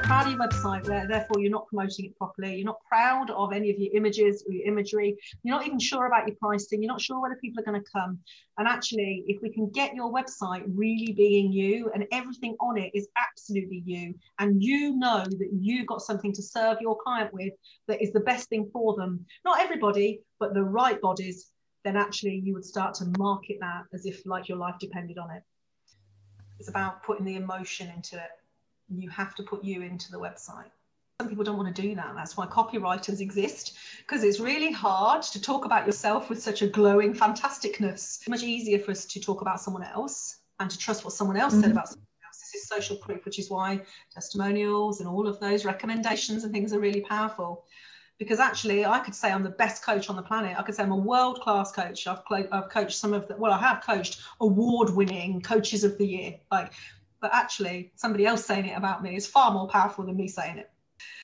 proud of your website, therefore you're not promoting it properly. You're not proud of any of your images or your imagery. You're not even sure about your pricing. You're not sure whether people are going to come. And actually, if we can get your website really being you and everything on it is absolutely you, and you know that you've got something to serve your client with that is the best thing for them, not everybody, but the right bodies, then actually you would start to market that as if like your life depended on it. It's about putting the emotion into it. You have to put you into the website. Some people don't want to do that. That's why copywriters exist, because it's really hard to talk about yourself with such a glowing fantasticness. It's much easier for us to talk about someone else and to trust what someone else said about someone else. This is social proof, which is why testimonials and all of those recommendations and things are really powerful. Because actually, I could say I'm the best coach on the planet. I could say I'm a world-class coach. I've coached some of the, well, I have coached award-winning coaches of the year. But actually, somebody else saying it about me is far more powerful than me saying it.